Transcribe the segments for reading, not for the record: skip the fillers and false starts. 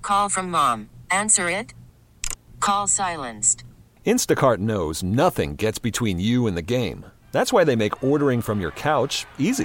Call from mom. Answer it. Call silenced. Instacart knows nothing gets between you and the game. That's why they make ordering from your couch easy.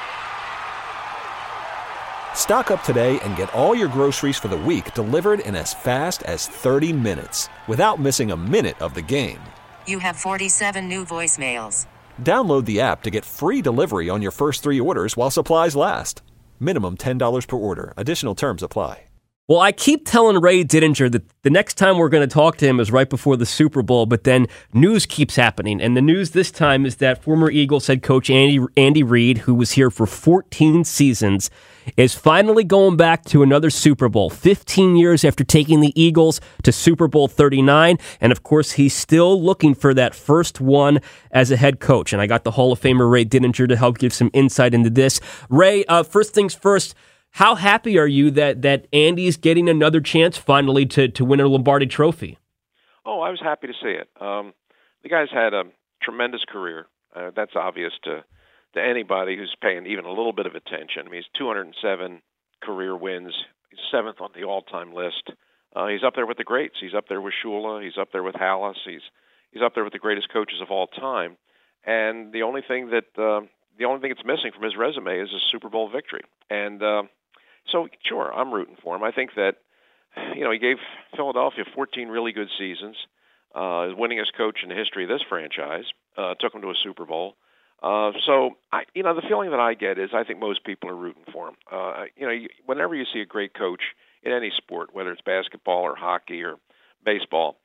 Stock up today and get all your groceries for the week delivered in as fast as 30 minutes without missing a minute of the game. You have 47 new voicemails. Download the app to get free delivery on your first 3 orders while supplies last. Minimum $10 per order. Additional terms apply. Well, I keep telling Ray Didinger that the next time we're going to talk to him is right before the Super Bowl, but then news keeps happening. And the news this time is that former Eagles head coach Andy Reid, who was here for 14 seasons, is finally going back to another Super Bowl, 15 years after taking the Eagles to Super Bowl 39. And, of course, he's still looking for that first one as a head coach. And I got the Hall of Famer Ray Didinger to help give some insight into this. Ray, first things first, how happy are you that Andy's getting another chance finally to win a Lombardi Trophy? Oh, I was happy to see it. The guy's had a tremendous career. That's obvious to anybody who's paying even a little bit of attention. I mean, he's 207 career wins. He's 7th on the all-time list. He's up there with the greats. He's up there with Shula. He's up there with Halas. He's up there with the greatest coaches of all time. And the only thing that's missing from his resume is a Super Bowl victory. And so, sure, I'm rooting for him. I think that, he gave Philadelphia 14 really good seasons. Is winningest coach in the history of this franchise. Took him to a Super Bowl. So, the feeling that I get is I think most people are rooting for him. Whenever you see a great coach in any sport, whether it's basketball or hockey or baseball,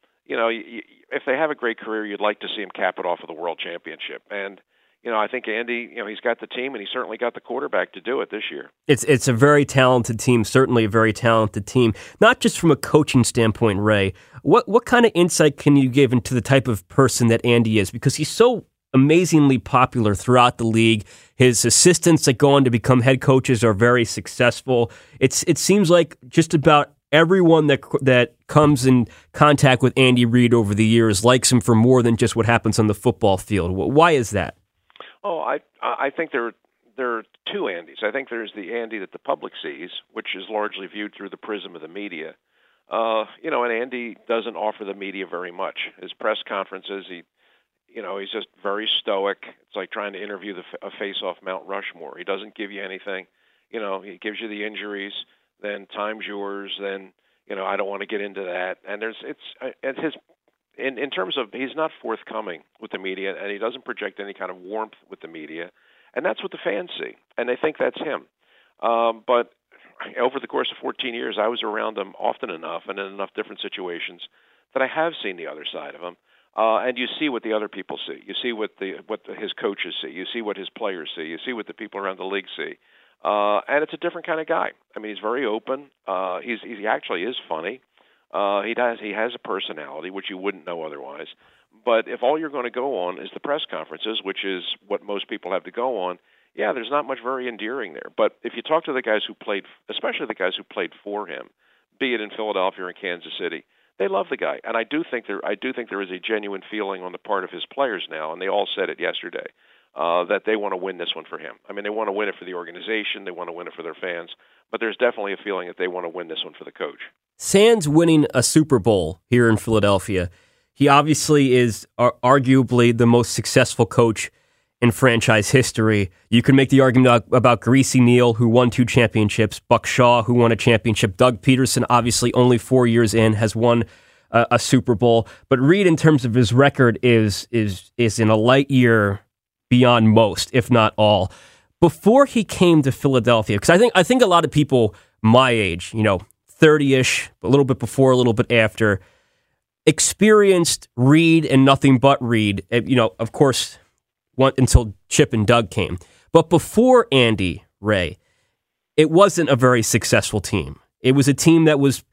if they have a great career, you'd like to see him cap it off with a world championship. And I think Andy, he's got the team, and he's certainly got the quarterback to do it this year. It's a very talented team, certainly a very talented team. Not just from a coaching standpoint, Ray. What kind of insight can you give into the type of person that Andy is? Because he's so amazingly popular throughout the league. His assistants that go on to become head coaches are very successful. It seems like just about everyone that comes in contact with Andy Reid over the years likes him for more than just what happens on the football field. Why is that? Oh, I think there are two Andys. I think there's the Andy that the public sees, which is largely viewed through the prism of the media. And Andy doesn't offer the media very much. His press conferences, he's just very stoic. It's like trying to interview a face-off Mount Rushmore. He doesn't give you anything. He gives you the injuries, then time's yours, then, I don't want to get into that. And in terms of, he's not forthcoming with the media, and he doesn't project any kind of warmth with the media, and that's what the fans see, and they think that's him. But over the course of 14 years, I was around him often enough and in enough different situations that I have seen the other side of him. And you see what the other people see. You see what his coaches see. You see what his players see. You see what the people around the league see. And it's a different kind of guy. I mean, he's very open. He actually is funny. He has a personality, which you wouldn't know otherwise. But if all you're going to go on is the press conferences, which is what most people have to go on, yeah, there's not much very endearing there. But if you talk to the guys who played, especially the guys who played for him, be it in Philadelphia or in Kansas City, they love the guy. And I do think there is a genuine feeling on the part of his players now, and they all said it yesterday, that they want to win this one for him. I mean, they want to win it for the organization, they want to win it for their fans, but there's definitely a feeling that they want to win this one for the coach. Sans winning a Super Bowl here in Philadelphia, he obviously is arguably the most successful coach in franchise history. You can make the argument about Greasy Neal, who won 2 championships, Buck Shaw, who won a championship, Doug Peterson, obviously only 4 years in, has won a Super Bowl. But Reid, in terms of his record, is in a light year beyond most, if not all. Before he came to Philadelphia, because I think a lot of people my age, 30-ish, a little bit before, a little bit after, experienced Reid and nothing but Reid, of course, until Chip and Doug came. But before Andy, Ray, it wasn't a very successful team. It was a team that was,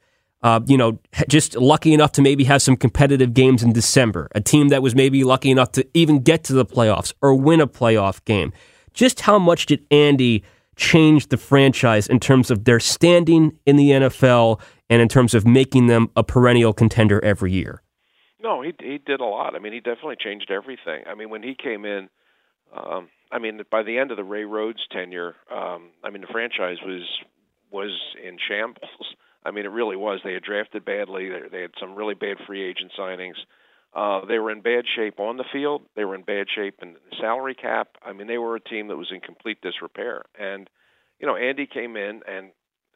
just lucky enough to maybe have some competitive games in December. A team that was maybe lucky enough to even get to the playoffs or win a playoff game. Just how much did Andy change the franchise in terms of their standing in the NFL and in terms of making them a perennial contender every year? No, he did a lot. I mean, he definitely changed everything. I mean, when he came in, by the end of the Ray Rhodes tenure, the franchise was in shambles. I mean, it really was. They had drafted badly. They had some really bad free agent signings. They were in bad shape on the field. They were in bad shape in the salary cap. I mean, they were a team that was in complete disrepair. And, Andy came in, and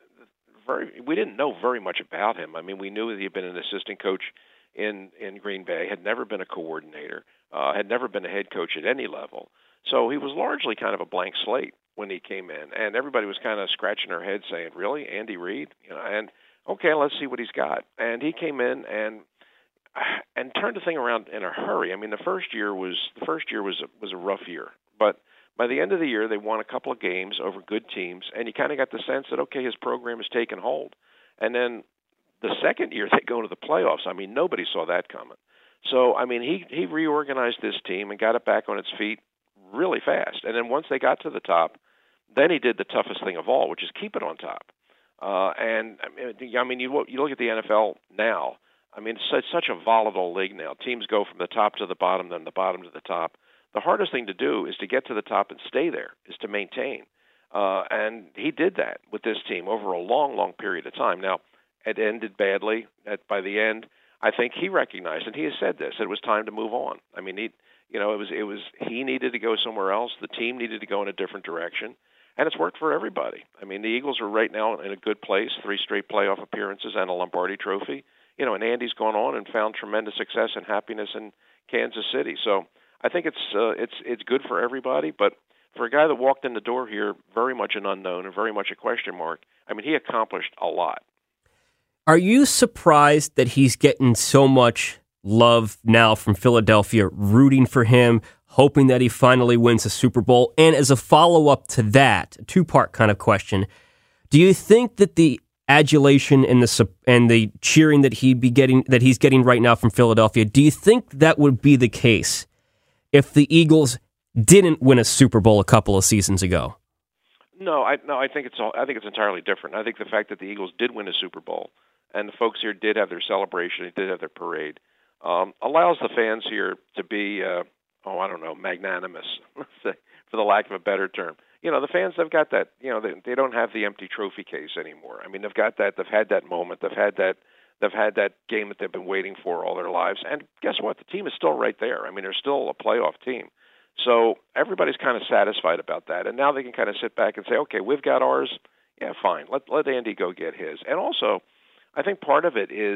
we didn't know very much about him. I mean, we knew that he had been an assistant coach in Green Bay, had never been a coordinator, had never been a head coach at any level. So he was largely kind of a blank slate when he came in, and everybody was kind of scratching their head saying, really, Andy Reid? And okay, let's see what he's got. And he came in and turned the thing around in a hurry. I mean, the first year was a rough year, but by the end of the year, they won a couple of games over good teams, and you kind of got the sense that, okay, his program has taken hold. And then the second year, they go to the playoffs. I mean, nobody saw that coming. So, I mean, he reorganized this team and got it back on its feet really fast. And then once they got to the top, then he did the toughest thing of all, which is keep it on top. And I mean, you look at the NFL now. I mean, it's such a volatile league now. Teams go from the top to the bottom, then the bottom to the top. The hardest thing to do is to get to the top and stay there, is to maintain. And he did that with this team over a long, long period of time. Now, it ended badly. By the end, I think he recognized, and he has said this, that it was time to move on. I mean, he needed to go somewhere else. The team needed to go in a different direction, and it's worked for everybody. I mean, the Eagles are right now in a good place, 3 straight playoff appearances and a Lombardi Trophy. And Andy's gone on and found tremendous success and happiness in Kansas City. So I think it's good for everybody, but for a guy that walked in the door here, very much an unknown and very much a question mark, I mean, he accomplished a lot. Are you surprised that he's getting so much love now from Philadelphia, rooting for him, hoping that he finally wins a Super Bowl? And as a follow-up to that, a 2-part kind of question, do you think that the adulation and the cheering that he's getting right now from Philadelphia, do you think that would be the case if the Eagles didn't win a Super Bowl a couple of seasons ago? No, I think it's entirely different. I think the fact that the Eagles did win a Super Bowl and the folks here did have their celebration, they did have their parade, allows the fans here to be, magnanimous, for the lack of a better term. The fans have got that. They don't have the empty trophy case anymore. I mean, they've got that. They've had that moment. They've had that game that they've been waiting for all their lives. And guess what? The team is still right there. I mean, they're still a playoff team. So everybody's kind of satisfied about that. And now they can kind of sit back and say, okay, we've got ours. Yeah, fine. Let Andy go get his. And also, I think part of it is,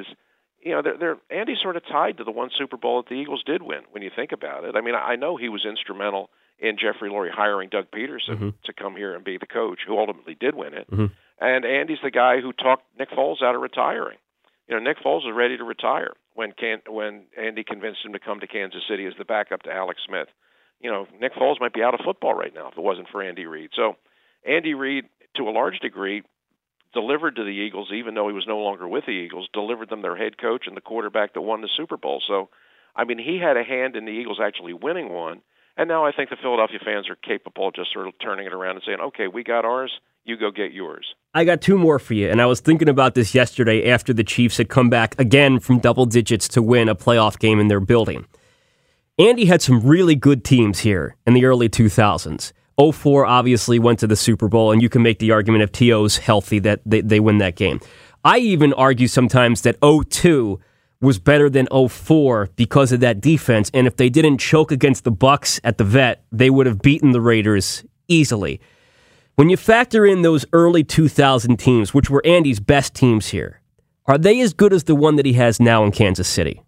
Andy's sort of tied to the one Super Bowl that the Eagles did win, when you think about it. I mean, I know he was instrumental in Jeffrey Lurie hiring Doug Peterson to come here and be the coach, who ultimately did win it. Mm-hmm. And Andy's the guy who talked Nick Foles out of retiring. Nick Foles was ready to retire when Andy convinced him to come to Kansas City as the backup to Alex Smith. Nick Foles might be out of football right now if it wasn't for Andy Reid. So Andy Reid, to a large degree, delivered to the Eagles, even though he was no longer with the Eagles, delivered them their head coach and the quarterback that won the Super Bowl. So, I mean, he had a hand in the Eagles actually winning one. And now I think the Philadelphia fans are capable of just sort of turning it around and saying, okay, we got ours, you go get yours. I got 2 more for you, and I was thinking about this yesterday after the Chiefs had come back again from double digits to win a playoff game in their building. Andy had some really good teams here in the early 2000s. 04 obviously went to the Super Bowl, and you can make the argument if T.O.'s healthy that they win that game. I even argue sometimes that 02 was better than 04 because of that defense, and if they didn't choke against the Bucs at the Vet, they would have beaten the Raiders easily. When you factor in those early 2000 teams, which were Andy's best teams here, are they as good as the one that he has now in Kansas City?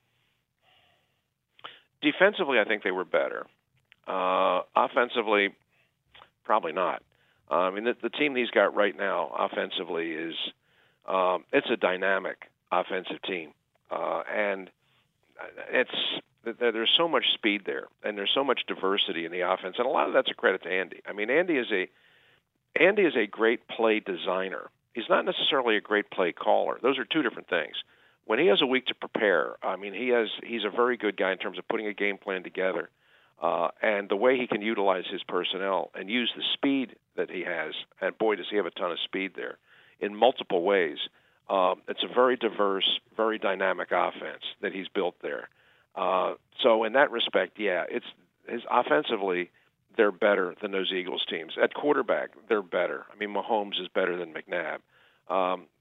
Defensively, I think they were better. Offensively, probably not. I mean, the team he's got right now offensively is it's a dynamic offensive team. And there's so much speed there, and there's so much diversity in the offense, and a lot of that's a credit to Andy. I mean, Andy is a great play designer. He's not necessarily a great play caller. Those are 2 different things. When he has a week to prepare, I mean, he's a very good guy in terms of putting a game plan together, and the way he can utilize his personnel and use the speed that he has. And boy, does he have a ton of speed there in multiple ways. It's a very diverse, very dynamic offense that he's built there. So in that respect, yeah, offensively, they're better than those Eagles teams. At quarterback, they're better. I mean, Mahomes is better than McNabb.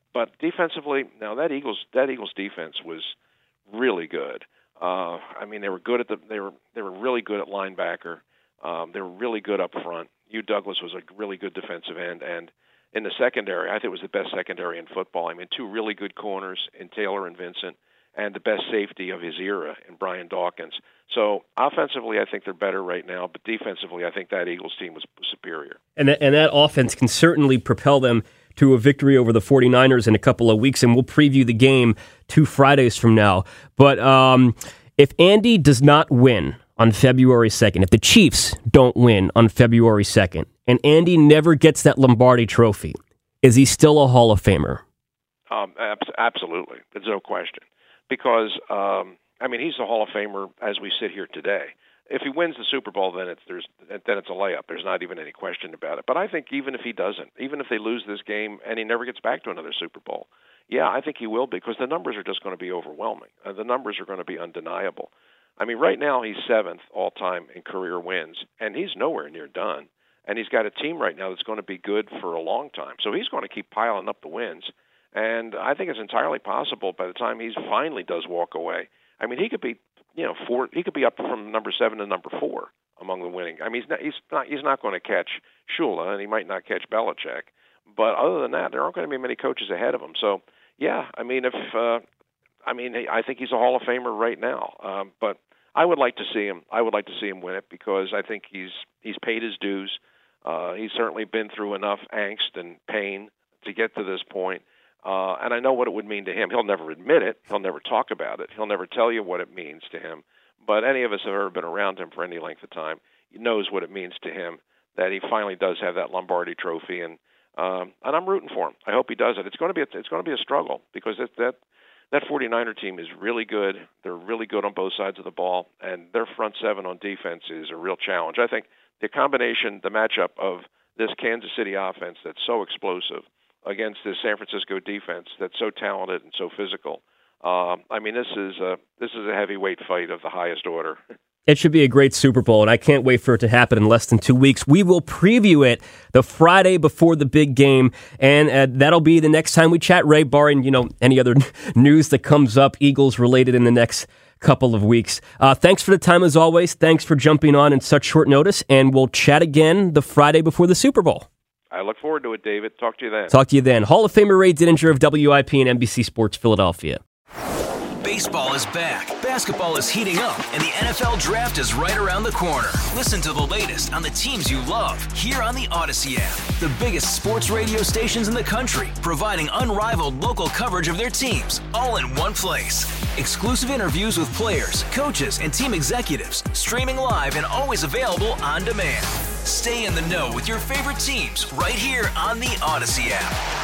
But defensively, now that Eagles defense was really good. I mean, they were good they were really good at linebacker. They were really good up front. Hugh Douglas was a really good defensive end, and in the secondary, I think it was the best secondary in football. I mean, two really good corners in Taylor and Vincent, and the best safety of his era in Brian Dawkins. So offensively, I think they're better right now, but defensively, I think that Eagles team was superior. And that offense can certainly propel them to a victory over the 49ers in a couple of weeks, and we'll preview the game 2 Fridays from now. But if Andy does not win on February 2nd, if the Chiefs don't win on February 2nd, and Andy never gets that Lombardi trophy, is he still a Hall of Famer? Absolutely. There's no question. Because, I mean, he's a Hall of Famer as we sit here today. If he wins the Super Bowl, then it's a layup. There's not even any question about it. But I think even if he doesn't, even if they lose this game and he never gets back to another Super Bowl, yeah, I think he will, because the numbers are just going to be overwhelming. The numbers are going to be undeniable. I mean, right now he's 7th all-time in career wins, and he's nowhere near done. And he's got a team right now that's going to be good for a long time. So he's going to keep piling up the wins. And I think it's entirely possible by the time he finally does walk away. I mean, he could be, he could be up from number 7 to number 4 among the winning. I mean, he's not going to catch Shula, and he might not catch Belichick. But other than that, there aren't going to be many coaches ahead of him. So, yeah, I mean, I think he's a Hall of Famer right now. But I would like to see him. I would like to see him win it, because I think he's paid his dues. He's certainly been through enough angst and pain to get to this point. And I know what it would mean to him. He'll never admit it. He'll never talk about it. He'll never tell you what it means to him. But any of us who have ever been around him for any length of time knows what it means to him, that he finally does have that Lombardi trophy. And I'm rooting for him. I hope he does it. It's going to be a struggle, because that 49er team is really good. They're really good on both sides of the ball, and their front 7 on defense is a real challenge. I think the combination, the matchup of this Kansas City offense that's so explosive against this San Francisco defense that's so talented and so physical. I mean, this is a heavyweight fight of the highest order. It should be a great Super Bowl, and I can't wait for it to happen in less than 2 weeks. We will preview it the Friday before the big game, and that'll be the next time we chat, Ray, barring any other news that comes up Eagles-related in the next couple of weeks. Thanks for the time, as always. Thanks for jumping on in such short notice, and we'll chat again the Friday before the Super Bowl. I look forward to it, David. Talk to you then. Hall of Famer Ray Didinger of WIP and NBC Sports Philadelphia. Baseball is back, basketball is heating up, and the NFL Draft is right around the corner. Listen to the latest on the teams you love here on the Odyssey app. The biggest sports radio stations in the country, providing unrivaled local coverage of their teams, all in one place. Exclusive interviews with players, coaches, and team executives, streaming live and always available on demand. Stay in the know with your favorite teams right here on the Odyssey app.